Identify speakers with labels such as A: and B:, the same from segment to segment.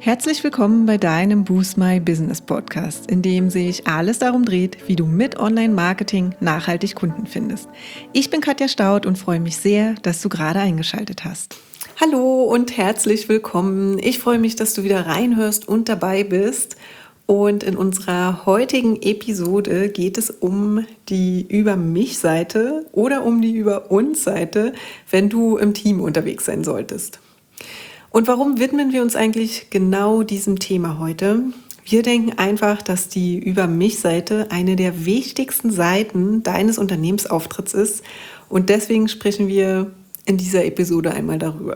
A: Herzlich willkommen bei deinem Boost My Business Podcast, in dem sich alles darum dreht, wie du mit Online-Marketing nachhaltig Kunden findest. Ich bin Katja Staud und freue mich sehr, dass du gerade eingeschaltet hast. Hallo und herzlich willkommen. Ich freue mich, dass du wieder reinhörst und dabei bist. Und in unserer heutigen Episode geht es um die Über-mich-Seite oder um die Über-uns-Seite, wenn du im Team unterwegs sein solltest. Und warum widmen wir uns eigentlich genau diesem Thema heute? Wir denken einfach, dass die Über-mich-Seite eine der wichtigsten Seiten deines Unternehmensauftritts ist. Und deswegen sprechen wir in dieser Episode einmal darüber.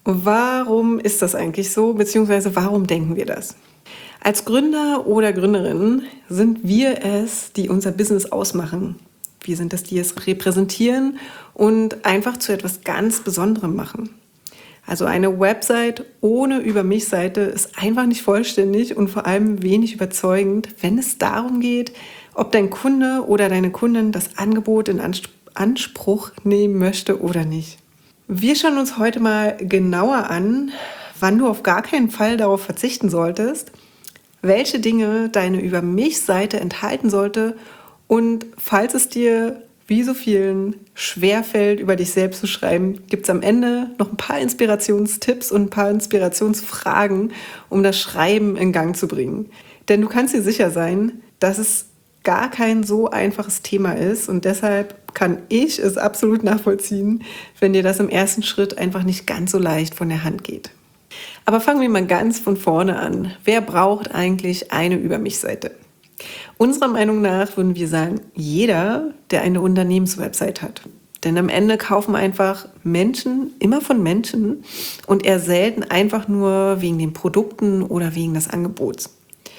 A: Warum ist das eigentlich so, beziehungsweise warum denken wir das? Als Gründer oder Gründerin sind wir es, die unser Business ausmachen. Wir sind es, die es repräsentieren und einfach zu etwas ganz Besonderem machen. Also eine Website ohne Über-mich-Seite ist einfach nicht vollständig und vor allem wenig überzeugend, wenn es darum geht, ob dein Kunde oder deine Kundin das Angebot in Anspruch nehmen möchte oder nicht. Wir schauen uns heute mal genauer an, wann du auf gar keinen Fall darauf verzichten solltest, welche Dinge deine Über-mich-Seite enthalten sollte und falls es dir wie so vielen schwerfällt, über dich selbst zu schreiben, gibt es am Ende noch ein paar Inspirationstipps und ein paar Inspirationsfragen, um das Schreiben in Gang zu bringen. Denn du kannst dir sicher sein, dass es gar kein so einfaches Thema ist und deshalb kann ich es absolut nachvollziehen, wenn dir das im ersten Schritt einfach nicht ganz so leicht von der Hand geht. Aber fangen wir mal ganz von vorne an. Wer braucht eigentlich eine Über-mich-Seite? Unserer Meinung nach würden wir sagen, jeder, der eine Unternehmenswebsite hat. Denn am Ende kaufen einfach Menschen immer von Menschen und eher selten einfach nur wegen den Produkten oder wegen des Angebots.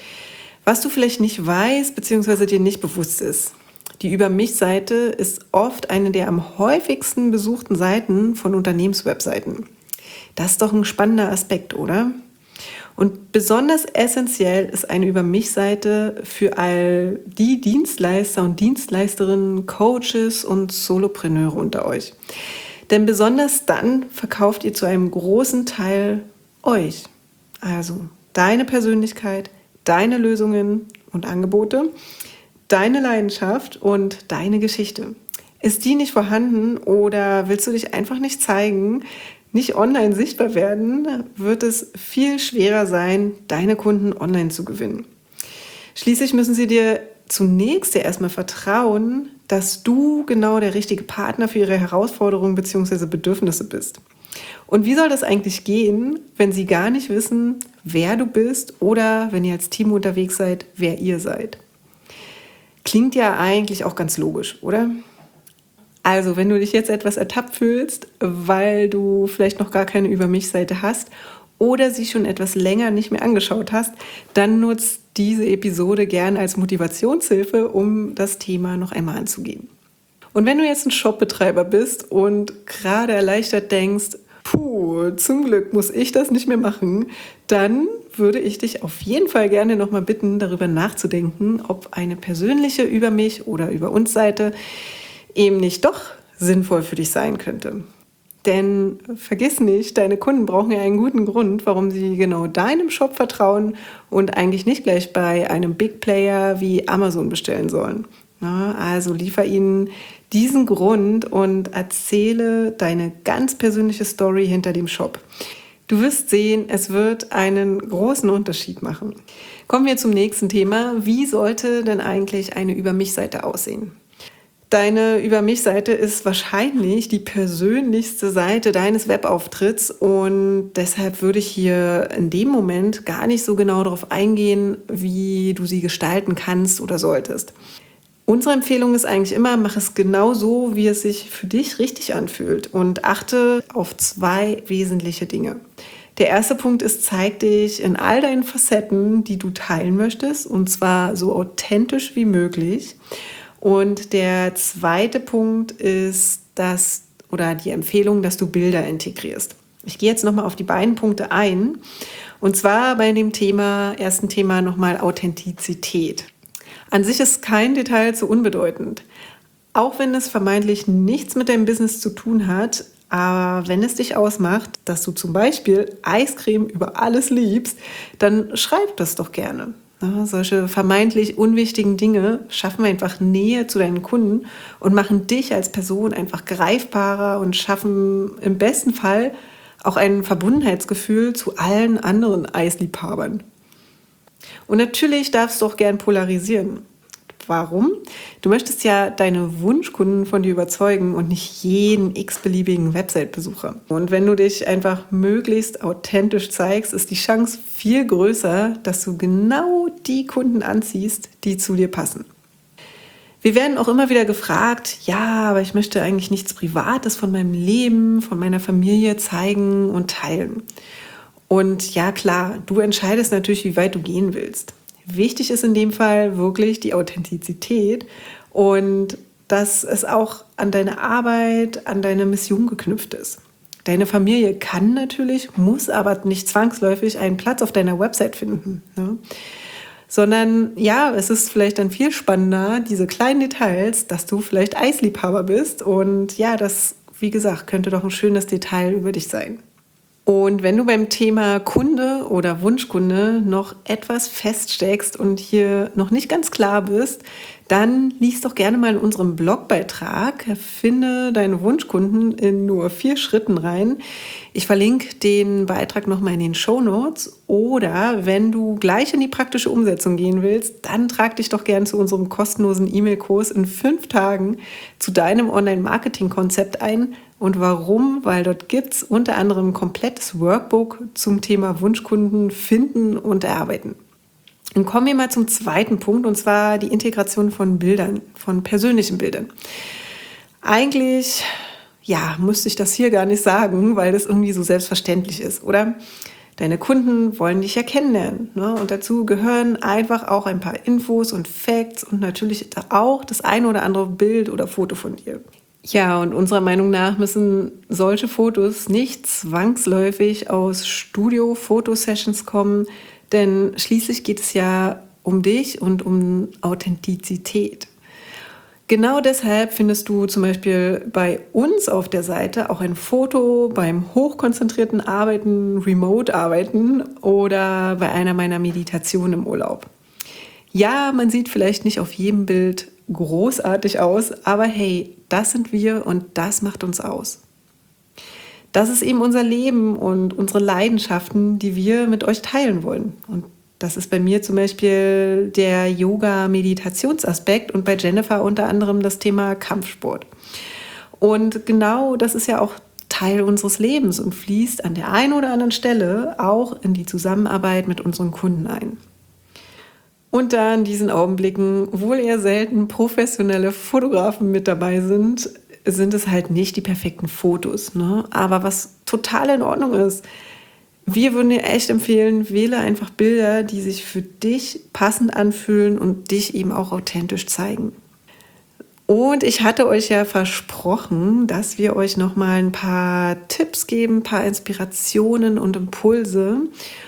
A: Was du vielleicht nicht weißt bzw. dir nicht bewusst ist, die Über-mich-Seite ist oft eine der am häufigsten besuchten Seiten von Unternehmenswebseiten. Das ist doch ein spannender Aspekt, oder? Und besonders essentiell ist eine Über-mich-Seite für all die Dienstleister und Dienstleisterinnen, Coaches und Solopreneure unter euch. Denn besonders dann verkauft ihr zu einem großen Teil euch. Also deine Persönlichkeit, deine Lösungen und Angebote, deine Leidenschaft und deine Geschichte. Ist die nicht vorhanden oder willst du dich einfach nicht zeigen, nicht online sichtbar werden, wird es viel schwerer sein, deine Kunden online zu gewinnen. Schließlich müssen sie dir zunächst ja erstmal vertrauen, dass du genau der richtige Partner für ihre Herausforderungen bzw. Bedürfnisse bist. Und wie soll das eigentlich gehen, wenn sie gar nicht wissen, wer du bist oder wenn ihr als Team unterwegs seid, wer ihr seid? Klingt ja eigentlich auch ganz logisch, oder? Also, wenn du dich jetzt etwas ertappt fühlst, weil du vielleicht noch gar keine Über-mich-Seite hast oder sie schon etwas länger nicht mehr angeschaut hast, dann nutzt diese Episode gern als Motivationshilfe, um das Thema noch einmal anzugehen. Und wenn du jetzt ein Shopbetreiber bist und gerade erleichtert denkst, zum Glück muss ich das nicht mehr machen, dann würde ich dich auf jeden Fall gerne nochmal bitten, darüber nachzudenken, ob eine persönliche Über-mich- oder Über-uns-Seite eben nicht doch sinnvoll für dich sein könnte. Denn vergiss nicht, deine Kunden brauchen ja einen guten Grund, warum sie genau deinem Shop vertrauen und eigentlich nicht gleich bei einem Big Player wie Amazon bestellen sollen. Na, also liefer ihnen diesen Grund und erzähle deine ganz persönliche Story hinter dem Shop. Du wirst sehen, es wird einen großen Unterschied machen. Kommen wir zum nächsten Thema. Wie sollte denn eigentlich eine Über-mich-Seite aussehen? Deine Über-mich-Seite ist wahrscheinlich die persönlichste Seite deines Webauftritts und deshalb würde ich hier in dem Moment gar nicht so genau darauf eingehen, wie du sie gestalten kannst oder solltest. Unsere Empfehlung ist eigentlich immer, mach es genau so, wie es sich für dich richtig anfühlt und achte auf 2 wesentliche Dinge. Der erste Punkt ist, zeig dich in all deinen Facetten, die du teilen möchtest, und zwar so authentisch wie möglich. Und der zweite Punkt ist die Empfehlung, dass du Bilder integrierst. Ich gehe jetzt nochmal auf die beiden Punkte ein. Und zwar bei dem ersten Thema nochmal Authentizität. An sich ist kein Detail zu unbedeutend. Auch wenn es vermeintlich nichts mit deinem Business zu tun hat, Aber wenn es dich ausmacht, dass du zum Beispiel Eiscreme über alles liebst, dann schreib das doch gerne. Ja, solche vermeintlich unwichtigen Dinge schaffen einfach Nähe zu deinen Kunden und machen dich als Person einfach greifbarer und schaffen im besten Fall auch ein Verbundenheitsgefühl zu allen anderen Eisliebhabern. Und natürlich darfst du auch gern polarisieren. Warum? Du möchtest ja deine Wunschkunden von dir überzeugen und nicht jeden x-beliebigen Website-Besucher. Und wenn du dich einfach möglichst authentisch zeigst, ist die Chance viel größer, dass du genau die Kunden anziehst, die zu dir passen. Wir werden auch immer wieder gefragt, ja, aber ich möchte eigentlich nichts Privates von meinem Leben, von meiner Familie zeigen und teilen. Und ja, klar, du entscheidest natürlich, wie weit du gehen willst. Wichtig ist in dem Fall wirklich die Authentizität und dass es auch an deine Arbeit, an deine Mission geknüpft ist. Deine Familie kann natürlich, muss aber nicht zwangsläufig einen Platz auf deiner Website finden. Ne? Sondern ja, es ist vielleicht dann viel spannender, diese kleinen Details, dass du vielleicht Eisliebhaber bist. Und ja, das, wie gesagt, könnte doch ein schönes Detail über dich sein. Und wenn du beim Thema Kunde oder Wunschkunde noch etwas feststeckst und hier noch nicht ganz klar bist, dann lies doch gerne mal in unserem Blogbeitrag, finde deine Wunschkunden in nur 4 Schritten rein. Ich verlinke den Beitrag nochmal in den Shownotes oder wenn du gleich in die praktische Umsetzung gehen willst, dann trag dich doch gerne zu unserem kostenlosen E-Mail-Kurs in 5 Tagen zu deinem Online-Marketing-Konzept ein. Und warum? Weil dort gibt es unter anderem ein komplettes Workbook zum Thema Wunschkunden finden und erarbeiten. Und kommen wir mal zum zweiten Punkt, und zwar die Integration von Bildern, von persönlichen Bildern. Eigentlich, ja, müsste ich das hier gar nicht sagen, weil das irgendwie so selbstverständlich ist, oder? Deine Kunden wollen dich ja kennenlernen, ne? Und dazu gehören einfach auch ein paar Infos und Facts und natürlich auch das eine oder andere Bild oder Foto von dir. Ja, und unserer Meinung nach müssen solche Fotos nicht zwangsläufig aus Studio-Fotosessions kommen, denn schließlich geht es ja um dich und um Authentizität. Genau deshalb findest du zum Beispiel bei uns auf der Seite auch ein Foto beim hochkonzentrierten Arbeiten, Remote-Arbeiten oder bei einer meiner Meditationen im Urlaub. Ja, man sieht vielleicht nicht auf jedem Bild großartig aus, aber hey, das sind wir und das macht uns aus. Das ist eben unser Leben und unsere Leidenschaften, die wir mit euch teilen wollen. Und das ist bei mir zum Beispiel der Yoga-Meditationsaspekt und bei Jennifer unter anderem das Thema Kampfsport. Und genau das ist ja auch Teil unseres Lebens und fließt an der einen oder anderen Stelle auch in die Zusammenarbeit mit unseren Kunden ein. Und da in diesen Augenblicken wohl eher selten professionelle Fotografen mit dabei sind, sind es halt nicht die perfekten Fotos, ne? Aber was total in Ordnung ist, wir würden dir echt empfehlen, wähle einfach Bilder, die sich für dich passend anfühlen und dich eben auch authentisch zeigen. Und ich hatte euch ja versprochen, dass wir euch nochmal ein paar Tipps geben, ein paar Inspirationen und Impulse.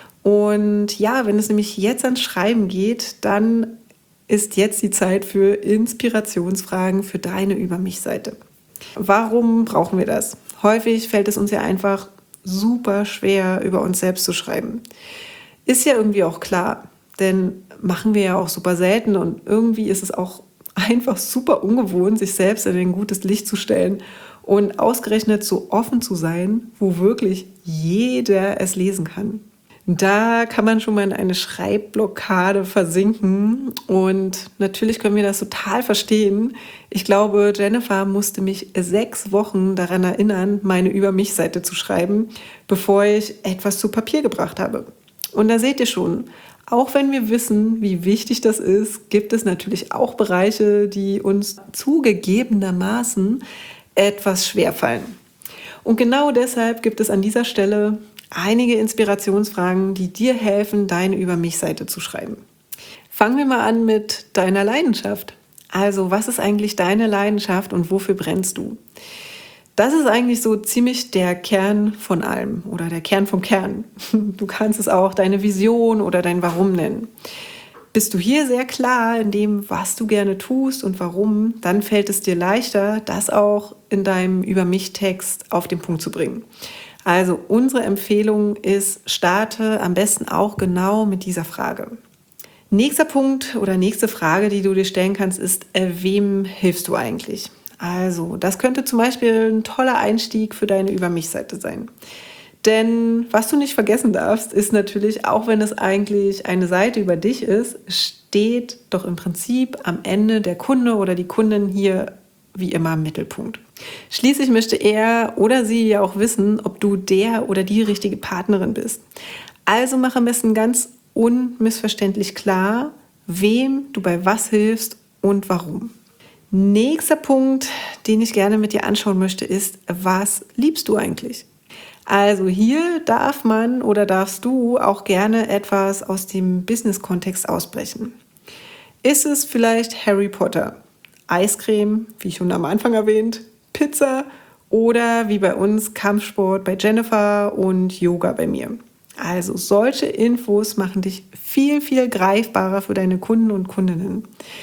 A: Und ja, wenn es nämlich jetzt ans Schreiben geht, dann ist jetzt die Zeit für Inspirationsfragen für deine Über-mich-Seite. Warum brauchen wir das? Häufig fällt es uns ja einfach super schwer, über uns selbst zu schreiben. Ist ja irgendwie auch klar, denn machen wir ja auch super selten und irgendwie ist es auch einfach super ungewohnt, sich selbst in ein gutes Licht zu stellen und ausgerechnet so offen zu sein, wo wirklich jeder es lesen kann. Da kann man schon mal in eine Schreibblockade versinken und natürlich können wir das total verstehen. Ich glaube, Jennifer musste mich 6 Wochen daran erinnern, meine Über-mich-Seite zu schreiben, bevor ich etwas zu Papier gebracht habe. Und da seht ihr schon, auch wenn wir wissen, wie wichtig das ist, gibt es natürlich auch Bereiche, die uns zugegebenermaßen etwas schwerfallen. Und genau deshalb gibt es an dieser Stelle einige Inspirationsfragen, die dir helfen, deine Über-mich-Seite zu schreiben. Fangen wir mal an mit deiner Leidenschaft. Also, was ist eigentlich deine Leidenschaft und wofür brennst du? Das ist eigentlich so ziemlich der Kern von allem oder der Kern vom Kern. Du kannst es auch deine Vision oder dein Warum nennen. Bist du hier sehr klar in dem, was du gerne tust und warum, dann fällt es dir leichter, das auch in deinem Über-mich-Text auf den Punkt zu bringen. Also unsere Empfehlung ist, starte am besten auch genau mit dieser Frage. Nächster Punkt oder nächste Frage, die du dir stellen kannst, ist, wem hilfst du eigentlich? Also, das könnte zum Beispiel ein toller Einstieg für deine Über-mich-Seite sein. Denn was du nicht vergessen darfst, ist natürlich, auch wenn es eigentlich eine Seite über dich ist, steht doch im Prinzip am Ende der Kunde oder die Kundin hier wie immer im Mittelpunkt. Schließlich möchte er oder sie ja auch wissen, ob du der oder die richtige Partnerin bist. Also mach am besten ganz unmissverständlich klar, wem du bei was hilfst und warum. Nächster Punkt, den ich gerne mit dir anschauen möchte, ist, was liebst du eigentlich? Also hier darf man oder darfst du auch gerne etwas aus dem Business-Kontext ausbrechen. Ist es vielleicht Harry Potter, Eiscreme, wie schon am Anfang erwähnt, Pizza oder wie bei uns Kampfsport bei Jennifer und Yoga bei mir? Also solche Infos machen dich viel, viel greifbarer für deine Kunden und Kundinnen.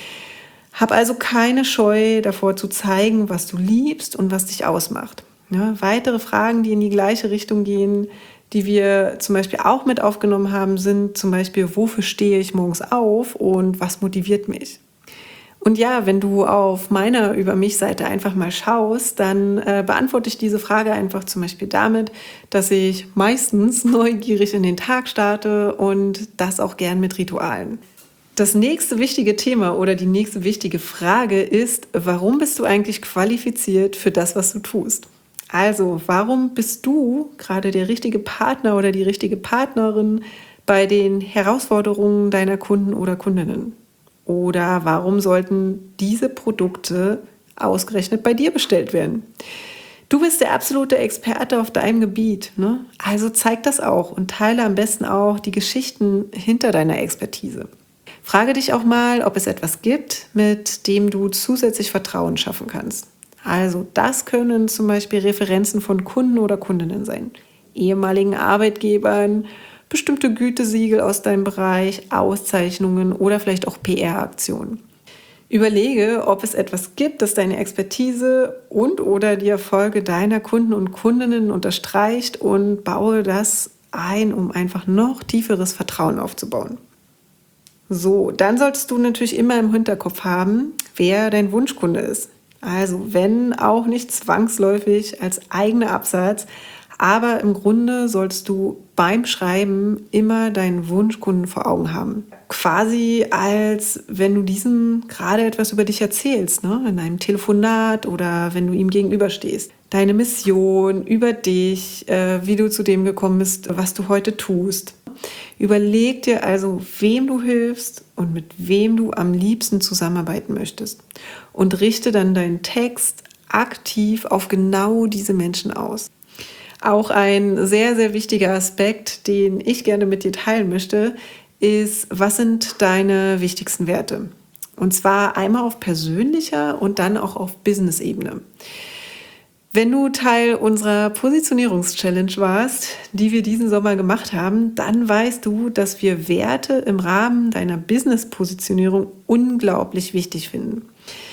A: Hab also keine Scheu davor zu zeigen, was du liebst und was dich ausmacht. Ja, weitere Fragen, die in die gleiche Richtung gehen, die wir zum Beispiel auch mit aufgenommen haben, sind zum Beispiel, wofür stehe ich morgens auf und was motiviert mich? Und ja, wenn du auf meiner Über-mich-Seite einfach mal schaust, dann beantworte ich diese Frage einfach zum Beispiel damit, dass ich meistens neugierig in den Tag starte und das auch gern mit Ritualen. Das nächste wichtige Thema oder die nächste wichtige Frage ist, warum bist du eigentlich qualifiziert für das, was du tust? Also, warum bist du gerade der richtige Partner oder die richtige Partnerin bei den Herausforderungen deiner Kunden oder Kundinnen? Oder warum sollten diese Produkte ausgerechnet bei dir bestellt werden? Du bist der absolute Experte auf deinem Gebiet, ne? Also zeig das auch und teile am besten auch die Geschichten hinter deiner Expertise. Frage dich auch mal, ob es etwas gibt, mit dem du zusätzlich Vertrauen schaffen kannst. Also das können zum Beispiel Referenzen von Kunden oder Kundinnen sein, ehemaligen Arbeitgebern, bestimmte Gütesiegel aus deinem Bereich, Auszeichnungen oder vielleicht auch PR-Aktionen. Überlege, ob es etwas gibt, das deine Expertise und oder die Erfolge deiner Kunden und Kundinnen unterstreicht und baue das ein, um einfach noch tieferes Vertrauen aufzubauen. So, dann solltest du natürlich immer im Hinterkopf haben, wer dein Wunschkunde ist. Also wenn auch nicht zwangsläufig als eigener Absatz, aber im Grunde sollst du beim Schreiben immer deinen Wunschkunden vor Augen haben. Quasi als wenn du diesem gerade etwas über dich erzählst, ne? In einem Telefonat oder wenn du ihm gegenüberstehst. Deine Mission über dich, wie du zu dem gekommen bist, was du heute tust. Überleg dir also, wem du hilfst und mit wem du am liebsten zusammenarbeiten möchtest. Und richte dann deinen Text aktiv auf genau diese Menschen aus. Auch ein sehr, sehr wichtiger Aspekt, den ich gerne mit dir teilen möchte, ist, was sind deine wichtigsten Werte? Und zwar einmal auf persönlicher und dann auch auf Business-Ebene. Wenn du Teil unserer Positionierungs-Challenge warst, die wir diesen Sommer gemacht haben, dann weißt du, dass wir Werte im Rahmen deiner Business-Positionierung unglaublich wichtig finden.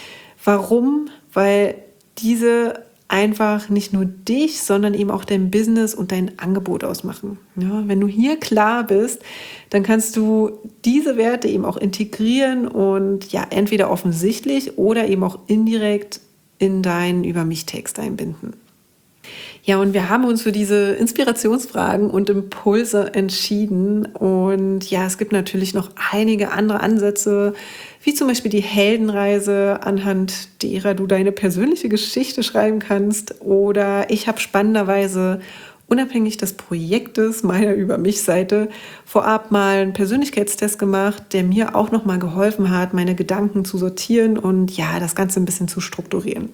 A: Warum? Weil diese einfach nicht nur dich, sondern eben auch dein Business und dein Angebot ausmachen. Ja, wenn du hier klar bist, dann kannst du diese Werte eben auch integrieren und ja, entweder offensichtlich oder eben auch indirekt in deinen Über-mich-Text einbinden. Ja, und wir haben uns für diese Inspirationsfragen und Impulse entschieden. Und ja, es gibt natürlich noch einige andere Ansätze, wie zum Beispiel die Heldenreise, anhand derer du deine persönliche Geschichte schreiben kannst. Oder ich habe spannenderweise, unabhängig des Projektes meiner Über-mich-Seite, vorab mal einen Persönlichkeitstest gemacht, der mir auch nochmal geholfen hat, meine Gedanken zu sortieren und ja, das Ganze ein bisschen zu strukturieren.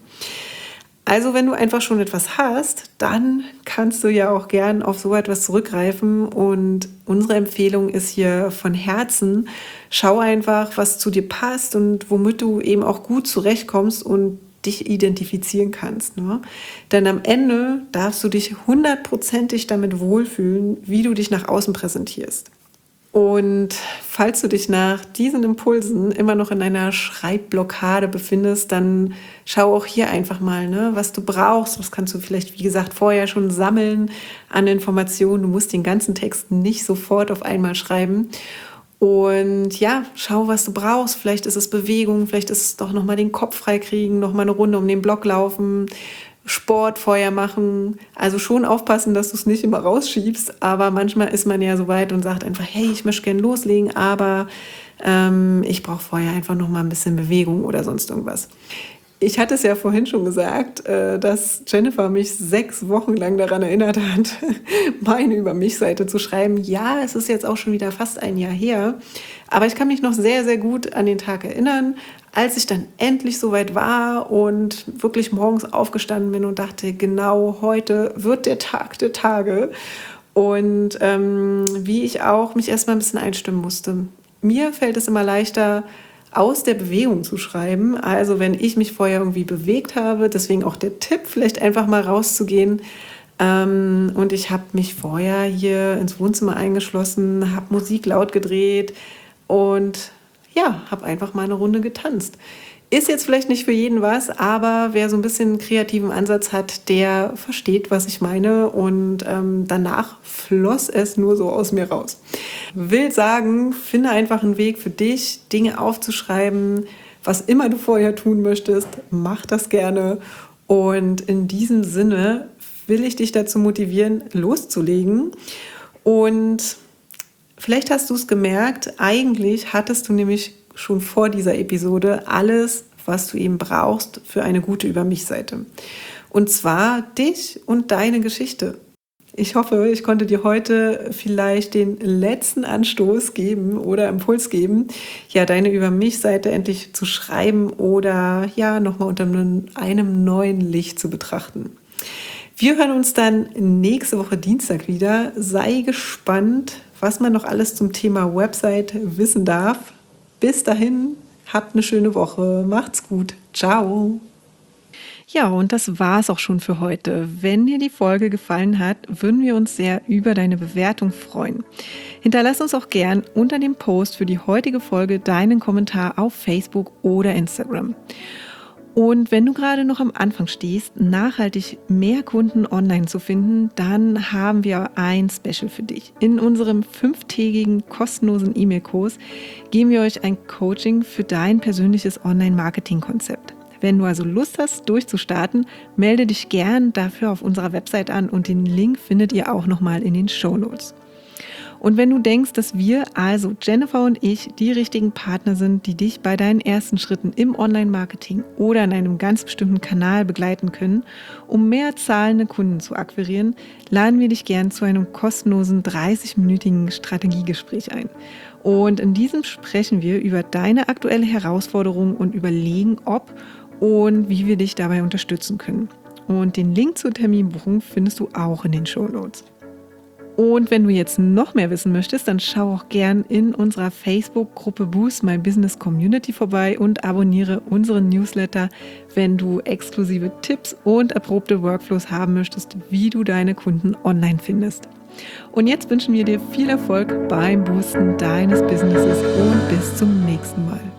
A: Also wenn du einfach schon etwas hast, dann kannst du ja auch gern auf so etwas zurückgreifen und unsere Empfehlung ist hier von Herzen, schau einfach, was zu dir passt und womit du eben auch gut zurechtkommst und dich identifizieren kannst. Ne? Denn am Ende darfst du dich 100%ig damit wohlfühlen, wie du dich nach außen präsentierst. Und falls du dich nach diesen Impulsen immer noch in einer Schreibblockade befindest, dann schau auch hier einfach mal, ne, was du brauchst. Was kannst du vielleicht, wie gesagt, vorher schon sammeln an Informationen. Du musst den ganzen Text nicht sofort auf einmal schreiben. Und ja, schau, was du brauchst. Vielleicht ist es Bewegung, vielleicht ist es doch nochmal den Kopf freikriegen, nochmal eine Runde um den Block laufen, Sport vorher machen. Also schon aufpassen, dass du es nicht immer rausschiebst. Aber manchmal ist man ja so weit und sagt einfach, hey, ich möchte gerne loslegen, aber ich brauche vorher einfach nochmal ein bisschen Bewegung oder sonst irgendwas. Ich hatte es ja vorhin schon gesagt, dass Jennifer mich 6 Wochen lang daran erinnert hat, meine Über-mich-Seite zu schreiben. Ja, es ist jetzt auch schon wieder fast ein Jahr her, aber ich kann mich noch sehr, sehr gut an den Tag erinnern, als ich dann endlich soweit war und wirklich morgens aufgestanden bin und dachte, genau heute wird der Tag der Tage. Und wie ich auch mich erstmal ein bisschen einstimmen musste. Mir fällt es immer leichter, aus der Bewegung zu schreiben. Also wenn ich mich vorher irgendwie bewegt habe, deswegen auch der Tipp, vielleicht einfach mal rauszugehen. Und ich habe mich vorher hier ins Wohnzimmer eingeschlossen, habe Musik laut gedreht und ja, habe einfach mal eine Runde getanzt. Ist jetzt vielleicht nicht für jeden was, aber wer so ein bisschen einen kreativen Ansatz hat, der versteht, was ich meine. Und danach floss es nur so aus mir raus. Will sagen, finde einfach einen Weg für dich, Dinge aufzuschreiben, was immer du vorher tun möchtest, mach das gerne. Und in diesem Sinne will ich dich dazu motivieren, loszulegen. Und vielleicht hast du es gemerkt, eigentlich hattest du nämlich schon vor dieser Episode alles, was du eben brauchst für eine gute Über-mich-Seite. Und zwar dich und deine Geschichte. Ich hoffe, ich konnte dir heute vielleicht den letzten Anstoß geben oder Impuls geben, ja, deine Über-mich-Seite endlich zu schreiben oder ja, nochmal unter einem neuen Licht zu betrachten. Wir hören uns dann nächste Woche Dienstag wieder. Sei gespannt, was man noch alles zum Thema Website wissen darf. Bis dahin, habt eine schöne Woche. Macht's gut. Ciao. Ja, und das war's auch schon für heute. Wenn dir die Folge gefallen hat, würden wir uns sehr über deine Bewertung freuen. Hinterlass uns auch gern unter dem Post für die heutige Folge deinen Kommentar auf Facebook oder Instagram. Und wenn du gerade noch am Anfang stehst, nachhaltig mehr Kunden online zu finden, dann haben wir ein Special für dich. In unserem 5-tägigen kostenlosen E-Mail-Kurs geben wir euch ein Coaching für dein persönliches Online-Marketing-Konzept. Wenn du also Lust hast, durchzustarten, melde dich gern dafür auf unserer Website an und den Link findet ihr auch nochmal in den Shownotes. Und wenn du denkst, dass wir, also Jennifer und ich, die richtigen Partner sind, die dich bei deinen ersten Schritten im Online-Marketing oder in einem ganz bestimmten Kanal begleiten können, um mehr zahlende Kunden zu akquirieren, laden wir dich gern zu einem kostenlosen 30-minütigen Strategiegespräch ein. Und in diesem sprechen wir über deine aktuelle Herausforderung und überlegen, ob und wie wir dich dabei unterstützen können. Und den Link zur Terminbuchung findest du auch in den Shownotes. Und wenn du jetzt noch mehr wissen möchtest, dann schau auch gern in unserer Facebook-Gruppe Boost My Business Community vorbei und abonniere unseren Newsletter, wenn du exklusive Tipps und erprobte Workflows haben möchtest, wie du deine Kunden online findest. Und jetzt wünschen wir dir viel Erfolg beim Boosten deines Businesses und bis zum nächsten Mal.